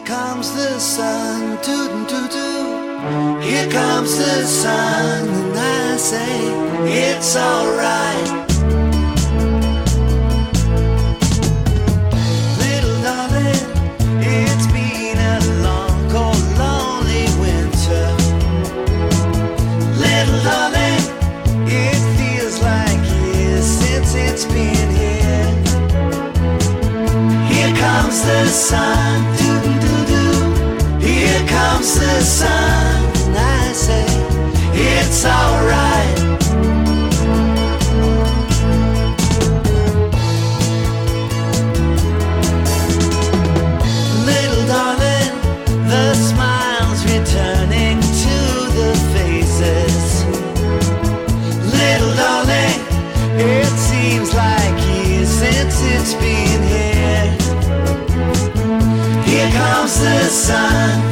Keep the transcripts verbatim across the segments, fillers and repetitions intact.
comes the sun, toot toot toot. Here comes the sun, and I say it's alright. Little darling, it's been a long, cold, lonely winter. Little darling, it feels like years since it's been here. Here comes the sun, doo doo doo. Here comes the sun, and I say it's alright. Little darling, the smiles returning to the faces. Little darling, it seems like years since it's been here. Here comes the sun.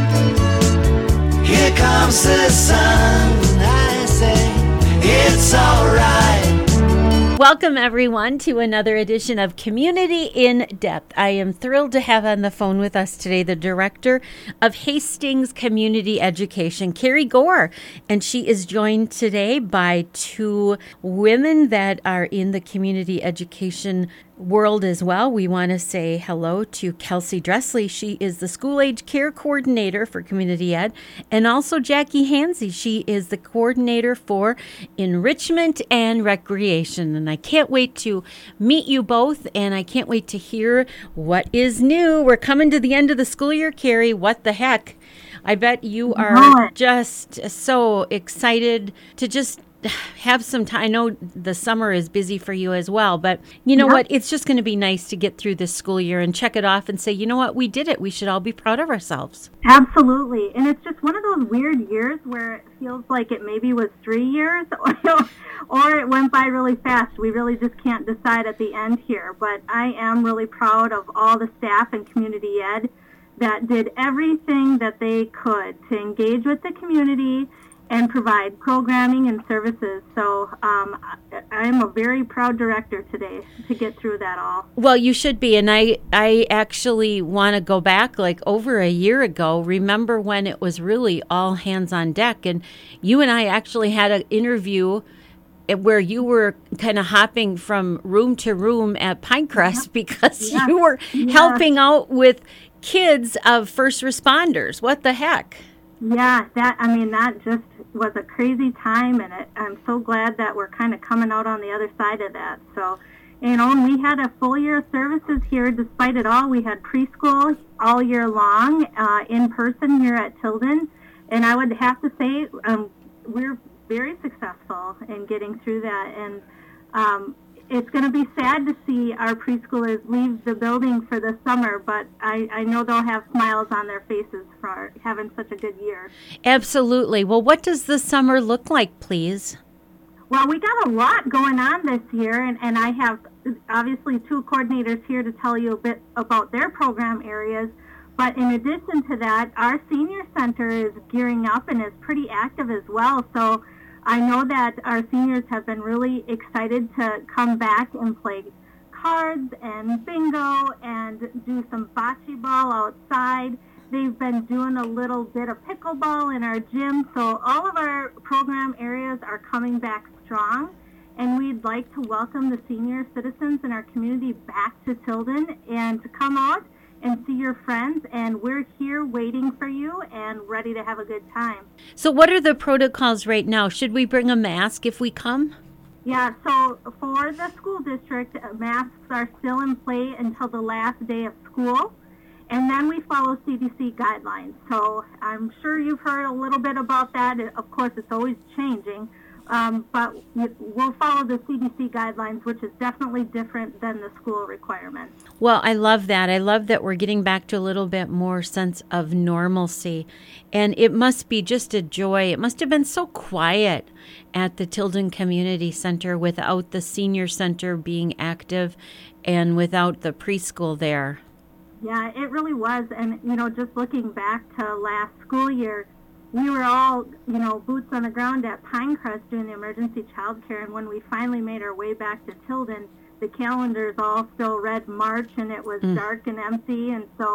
Here comes the sun. And I say it's alright. Welcome, everyone, to another edition of Community in Depth. I am thrilled to have on the phone with us today the director of Hastings Community Education, Carrie Gore, and she is joined today by two women that are in the community education world as well. We want to say hello to Kelsey Dressley. She is the school age care coordinator for community ed, and also Jackie Hansey. She is the coordinator for enrichment and recreation. And I can't wait to meet you both, and I can't wait to hear what is new. We're coming to the end of the school year, Carrie. What the heck? I bet you are just so excited to just have some time. I know the summer is busy for you as well, but you know yep. what? It's just going to be nice to get through this school year and check it off and say, you know what? We did it. We should all be proud of ourselves. Absolutely. And it's just one of those weird years where it feels like it maybe was three years or, or it went by really fast. We really just can't decide at the end here. But I am really proud of all the staff in community ed that did everything that they could to engage with the community and provide programming and services. So um, I'm a very proud director today to get through that all. Well, you should be. And I, I actually want to go back like over a year ago. Remember when it was really all hands on deck? And you and I actually had an interview where you were kind of hopping from room to room at Pinecrest yeah. because yeah. you were yeah. helping out with kids of first responders. What the heck? Yeah, that, I mean, that just was a crazy time, and it, I'm so glad that we're kind of coming out on the other side of that. So, you know, and we had a full year of services here despite it all. We had preschool all year long uh, in person here at Tilden, and I would have to say um, we're very successful in getting through that, and um, it's going to be sad to see our preschoolers leave the building for the summer, but I, I know they'll have smiles on their faces for having such a good year. Absolutely. Well, what does the summer look like, please? Well, we got a lot going on this year, and, and I have obviously two coordinators here to tell you a bit about their program areas. But in addition to that, our senior center is gearing up and is pretty active as well. So I know that our seniors have been really excited to come back and play cards and bingo and do some bocce ball outside. They've been doing a little bit of pickleball in our gym. So all of our program areas are coming back strong. And we'd like to welcome the senior citizens in our community back to Tilden and to come out and see your friends, and we're here waiting for you and ready to have a good time. So what are the protocols right now? Should we bring a mask if we come? Yeah, so for the school district, masks are still in play until the last day of school, and then we follow C D C guidelines. So I'm sure you've heard a little bit about that. Of course, it's always changing. Um, but we'll follow the C D C guidelines, which is definitely different than the school requirements. Well, I love that. I love that we're getting back to a little bit more sense of normalcy. And it must be just a joy. It must have been so quiet at the Tilden Community Center without the senior center being active and without the preschool there. Yeah, it really was. And, you know, just looking back to last school year, we were all, you know, boots on the ground at Pinecrest doing the emergency child care, and when we finally made our way back to Tilden, the calendars all still read March, and it was mm. dark and empty, and so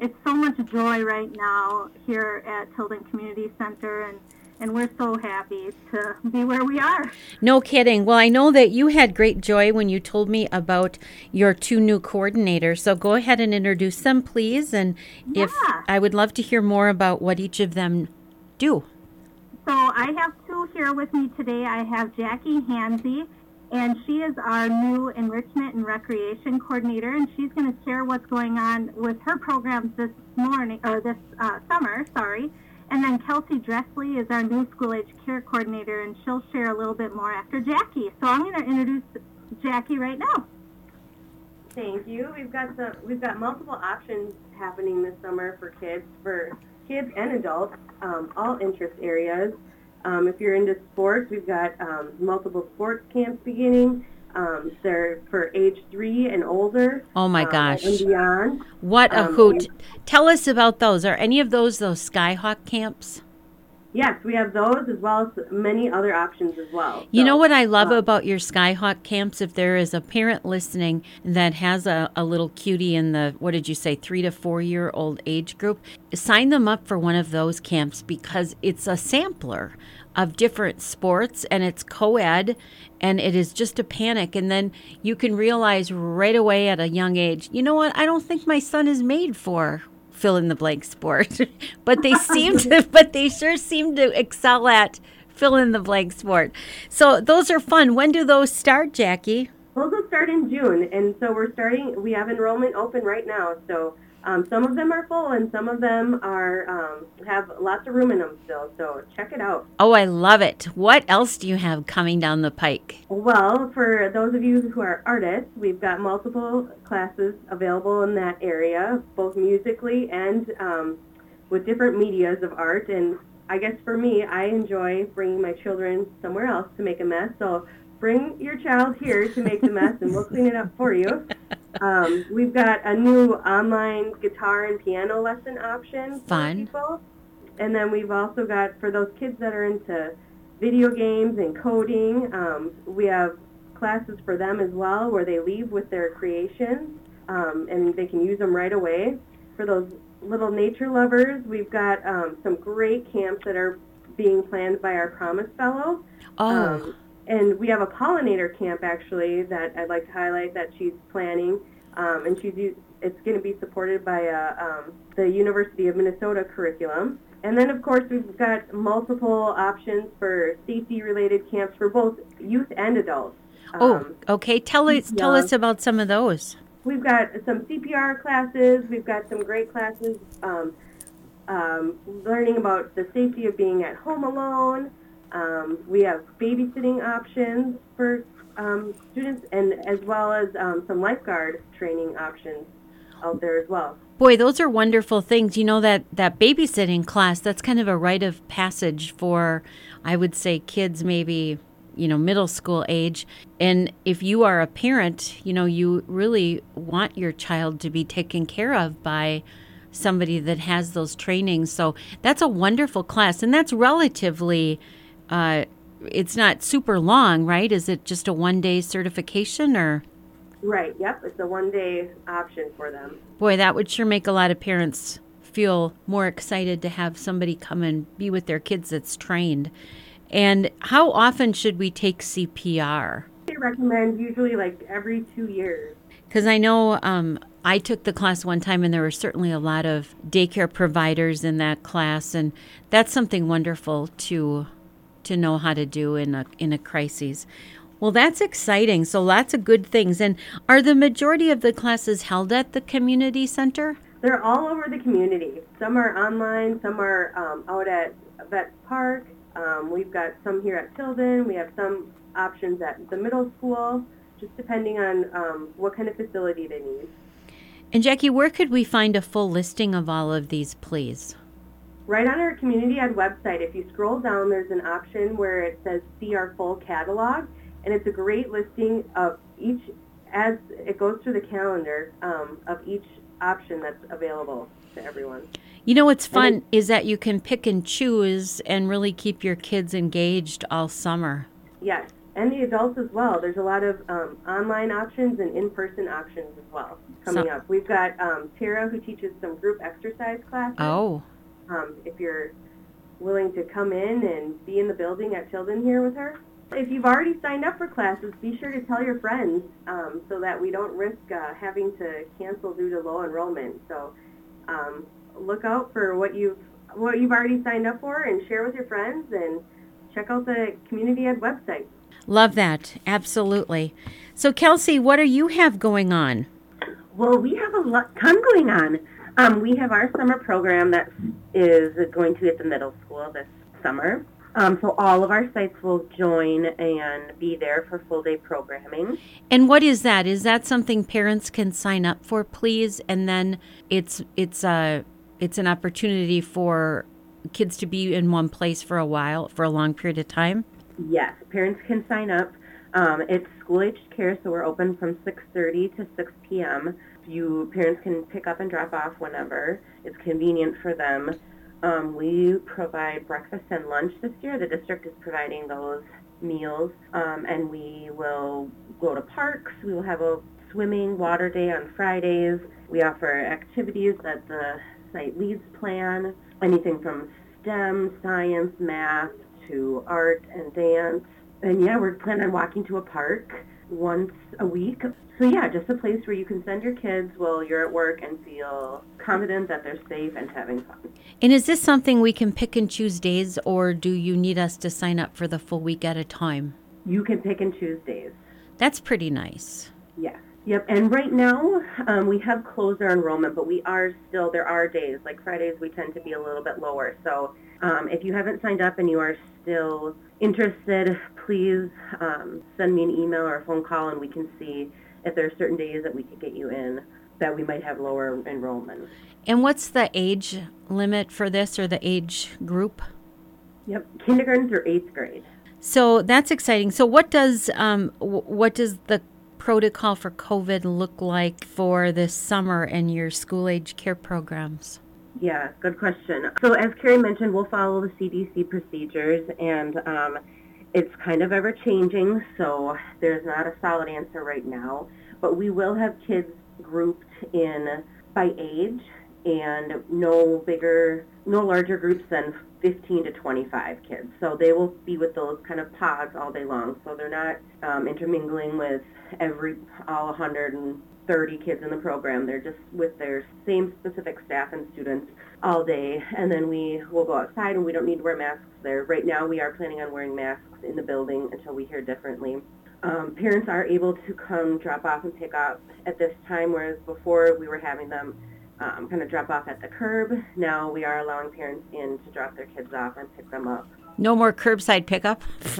it's so much joy right now here at Tilden Community Center, and, and we're so happy to be where we are. No kidding. Well, I know that you had great joy when you told me about your two new coordinators. So go ahead and introduce them, please. And Yeah. if I would love to hear more about what each of them do. So I have two here with me today. I have Jackie Hansey, and she is our new enrichment and recreation coordinator, and she's going to share what's going on with her programs this morning, or this uh, summer, sorry. And then Kelsey Dressley is our new school age care coordinator, and she'll share a little bit more after Jackie. So I'm going to introduce Jackie right now. Thank you. We've got some, we've got multiple options happening this summer for kids, for kids and adults, um, all interest areas. Um, if you're into sports, we've got um, multiple sports camps beginning. Um, they're for age three and older. Oh my um, gosh. And beyond. What a Um, hoot. Tell us about those. Are any of those those Skyhawk camps? Yes, we have those as well as many other options as well. You So, know what I love uh, about your Skyhawk camps? If there is a parent listening that has a, a little cutie in the, what did you say, three to four year old age group, sign them up for one of those camps because it's a sampler of different sports and it's co-ed and it is just a panic. And then you can realize right away at a young age, you know what, I don't think my son is made for fill in the blank sport, but they seem to, but they sure seem to excel at fill in the blank sport. So those are fun. When do those start, Jackie? Those will start in June, and so we're starting, we have enrollment open right now, so um, some of them are full and some of them are um, have lots of room in them still, so check it out. Oh, I love it. What else do you have coming down the pike? Well, for those of you who are artists, we've got multiple classes available in that area, both musically and um, with different medias of art, and I guess for me, I enjoy bringing my children somewhere else to make a mess, so bring your child here to make the mess and we'll clean it up for you. Um, we've got a new online guitar and piano lesson option for Fun. people. And then we've also got, for those kids that are into video games and coding, um, we have classes for them as well where they leave with their creations um, and they can use them right away. For those little nature lovers, we've got um, some great camps that are being planned by our Promise Fellow. Oh, Um, and we have a pollinator camp, actually, that I'd like to highlight that she's planning. Um, and she's u- it's going to be supported by uh, um, the University of Minnesota curriculum. And then, of course, we've got multiple options for safety-related camps for both youth and adults. oh, Um, okay. Tell us, tell yeah. us about some of those. We've got some C P R classes. We've got some great classes um, um, learning about the safety of being at home alone. Um, we have babysitting options for um, students, and as well as um, some lifeguard training options out there as well. Boy, those are wonderful things. You know, that, that babysitting class, that's kind of a rite of passage for, I would say, kids maybe, you know, middle school age. And if you are a parent, you know, you really want your child to be taken care of by somebody that has those trainings. So that's a wonderful class. And that's relatively, uh, it's not super long, right? Is it just a one-day certification or? Right, yep, it's a one-day option for them. Boy, that would sure make a lot of parents feel more excited to have somebody come and be with their kids that's trained. And how often should we take C P R? I recommend usually like every two years. Because I know um, I took the class one time, and there were certainly a lot of daycare providers in that class, and that's something wonderful to to know how to do in a in a crisis. Well, that's exciting. So lots of good things. And are the majority of the classes held at the community center? They're all over the community. Some are online, some are um, out at Vet Park. Um, we've got some here at Tilden. We have some options at the middle school, just depending on um, what kind of facility they need. And Jackie, where could we find a full listing of all of these, please? Right on our Community Ed website, if you scroll down, there's an option where it says see our full catalog, and it's a great listing of each, as it goes through the calendar, um, of each option that's available to everyone. You know what's fun it, is that you can pick and choose and really keep your kids engaged all summer. Yes, And the adults as well. There's a lot of um, online options and in-person options as well coming So- up. We've got um, Tara, who teaches some group exercise classes. Oh, Um, if you're willing to come in and be in the building at Tilden here with her. If you've already signed up for classes, be sure to tell your friends um, so that we don't risk uh, having to cancel due to low enrollment. So um, look out for what you've what you've already signed up for and share with your friends, and check out the Community Ed website. love that. Absolutely. So, Kelsey, what do you have going on? Well, we have a lot, ton going on. Um, we have our summer program that is going to be at the middle school this summer. Um, so all of our sites will join and be there for full-day programming. And what is that? Is that something parents can sign up for, please? And then it's it's a it's an opportunity for kids to be in one place for a while, for a long period of time? Yes, parents can sign up. Um, it's school-aged care, so we're open from six thirty to six p.m. You parents can pick up and drop off whenever it's convenient for them. Um, we provide breakfast and lunch this year. The district is providing those meals, um, and we will go to parks. We will have a swimming water day on Fridays. We offer activities that the site leads plan, anything from STEM, science, math, to art and dance. And yeah, we're planning on walking to a park once a week. So yeah, just a place where you can send your kids while you're at work and feel confident that they're safe and having fun. And is this something we can pick and choose days, or do you need us to sign up for the full week at a time? You can pick and choose days. That's pretty nice. Yes. Yep. And right now, um, we have closed our enrollment, but we are still, there are days, like Fridays, we tend to be a little bit lower. So um, if you haven't signed up and you are still interested, please um, send me an email or a phone call, and we can see if there are certain days that we could get you in that we might have lower enrollment. And what's the age limit for this, or the age group? Yep. Kindergarten through eighth grade. So that's exciting. So what does um, w- what does the protocol for COVID look like for this summer and your school age care programs? Yeah, good question. So as Carrie mentioned, we'll follow the C D C procedures, and um, it's kind of ever-changing, so there's not a solid answer right now. But we will have kids grouped in by age, and no bigger, no larger groups than fifteen to twenty-five kids. So they will be with those kind of pods all day long. So they're not um, intermingling with every all one hundred thirty kids in the program. They're just with their same specific staff and students all day. And then we will go outside, and we don't need to wear masks there. Right now we are planning on wearing masks in the building until we hear differently. Um, parents are able to come drop off and pick up at this time, whereas before we were having them um, kind of drop off at the curb. Now we are allowing parents in to drop their kids off and pick them up. No more curbside pickup?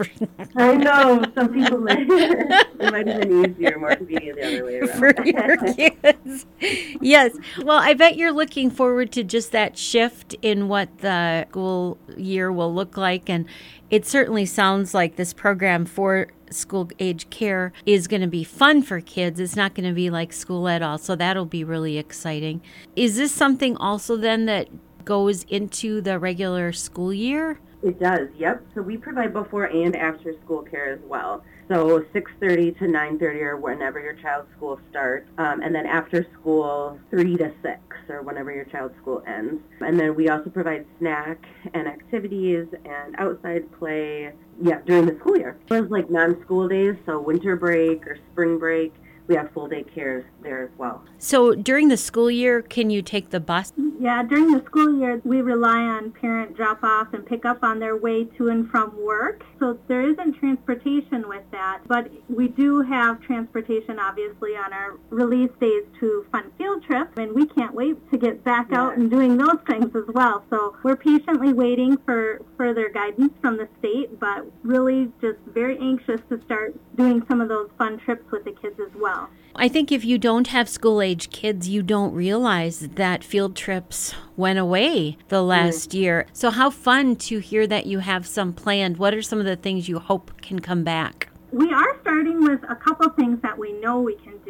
I know, some people may. It might have been easier, more convenient the other way around. For your kids. Yes. Well, I bet you're looking forward to just that shift in what the school year will look like. And it certainly sounds like this program for school age care is going to be fun for kids. It's not going to be like school at all. So that'll be really exciting. Is this something also then that goes into the regular school year? It does, yep. So we provide before and after school care as well. So six thirty to nine thirty or whenever your child's school starts. Um, and then after school, three to six or whenever your child's school ends. And then we also provide snack and activities and outside play, yeah, during the school year. It was like non-school days, so winter break or spring break. We have full day care there as well. So during the school year, can you take the bus? Yeah, during the school year, we rely on parent drop-off and pick-up on their way to and from work. So there isn't transportation with that, but we do have transportation, obviously, on our release days to fun field trips, and we can't wait to get back Yeah. out and doing those things as well. So we're patiently waiting for further guidance from the state, but really just very anxious to start doing some of those fun trips with the kids as well. I think if you don't have school-age kids, you don't realize that field trips went away the last mm. year. So how fun to hear that you have some planned. What are some of the things you hope can come back? We are starting with a couple things that we know we can do.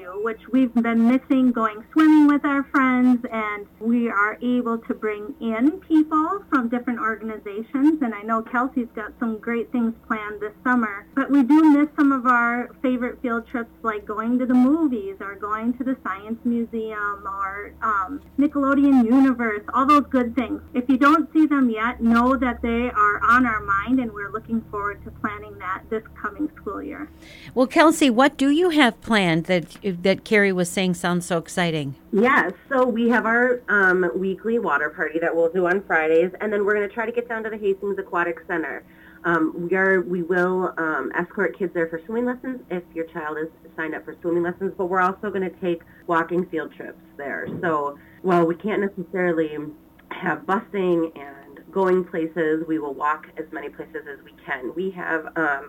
do, which we've been missing, going swimming with our friends, and we are able to bring in people from different organizations. And I know Kelsey's got some great things planned this summer, but we do miss some of our favorite field trips, like going to the movies or going to the Science Museum or um, Nickelodeon Universe, all those good things. If you don't see them yet, know that they are on our mind, and we're looking forward to planning that this coming school year. Well, Kelsey, what do you have planned that that Carrie was saying sounds so exciting? Yes, so we have our um, weekly water party that we'll do on Fridays, and then we're going to try to get down to the Hastings Aquatic Center. Um, we are we will um, escort kids there for swimming lessons if your child is signed up for swimming lessons, but we're also going to take walking field trips there. So while we can't necessarily have busing and going places, we will walk as many places as we can. We have um,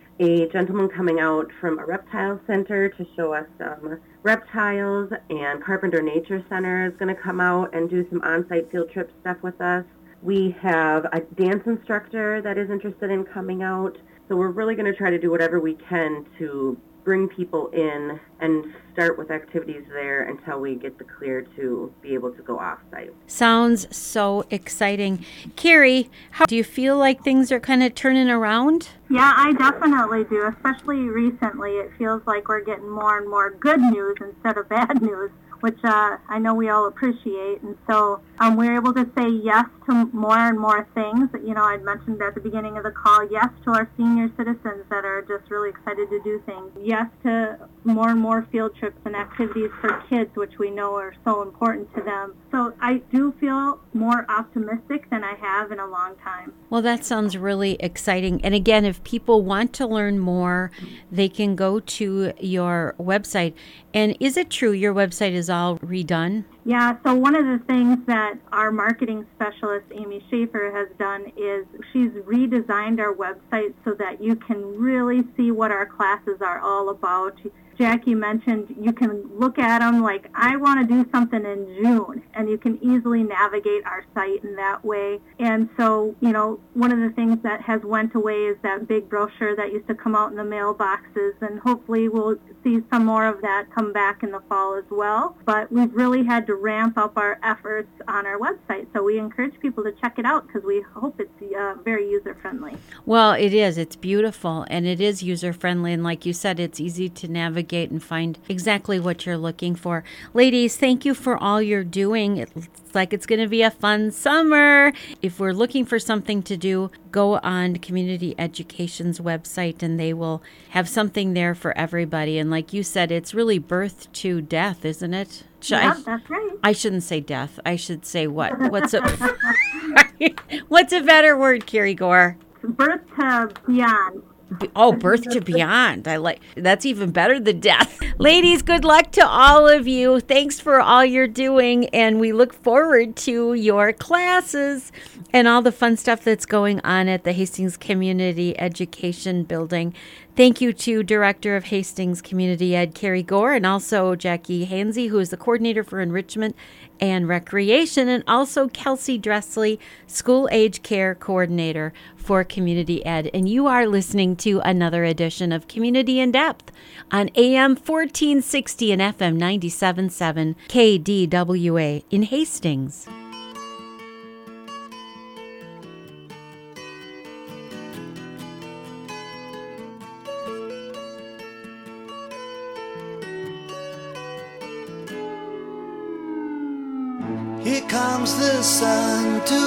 a gentleman coming out from a reptile center to show us some reptiles, and Carpenter Nature Center is going to come out and do some on-site field trip stuff with us. We have a dance instructor that is interested in coming out, so we're really going to try to do whatever we can to bring people in and start with activities there until we get the clear to be able to go off-site. Sounds so exciting. Carrie, how do you feel like things are kind of turning around? Yeah, I definitely do, especially recently. It feels like we're getting more and more good news instead of bad news, which uh, I know we all appreciate. And so um, we're able to say yes to more and more things. You know, I mentioned at the beginning of the call, yes to our senior citizens that are just really excited to do things. Yes to more and more field trips and activities for kids, which we know are so important to them. So I do feel more optimistic than I have in a long time. Well, that sounds really exciting. And again, if people want to learn more, they can go to your website. And is it true your website is all redone? Yeah, so one of the things that our marketing specialist, Amy Schaefer, has done is she's redesigned our website so that you can really see what our classes are all about. Jackie mentioned you can look at them like, I want to do something in June, and you can easily navigate our site in that way. And so, you know, one of the things that has went away is that big brochure that used to come out in the mailboxes, and hopefully we'll see some more of that come back in the fall as well. But we've really had to ramp up our efforts on our website, so we encourage people to check it out because we hope it's uh, very user-friendly. Well, it is. It's beautiful, and it is user-friendly, and like you said, it's easy to navigate and find exactly what you're looking for. Ladies, thank you for all you're doing. It's like it's going to be a fun summer. If we're looking for something to do, go on Community Education's website and they will have something there for everybody. And like you said, it's really birth to death, isn't it? Should Yeah, I, that's right. I shouldn't say death. I should say what? What's a What's a better word, Carrie Gore? Birth to beyond. Oh, birth to beyond. I like that's even better than death. Ladies, good luck to all of you. Thanks for all you're doing, and we look forward to your classes and all the fun stuff that's going on at the Hastings Community Education Building. Thank you to Director of Hastings Community Ed, Carrie Gore, and also Jackie Hansey, who is the Coordinator for Enrichment and Recreation, and also Kelsey Dressley, School Age Care Coordinator for Community Ed. And you are listening to another edition of Community in Depth on A M fourteen sixty and F M ninety-seven point seven K D W A in Hastings. Here comes the sun to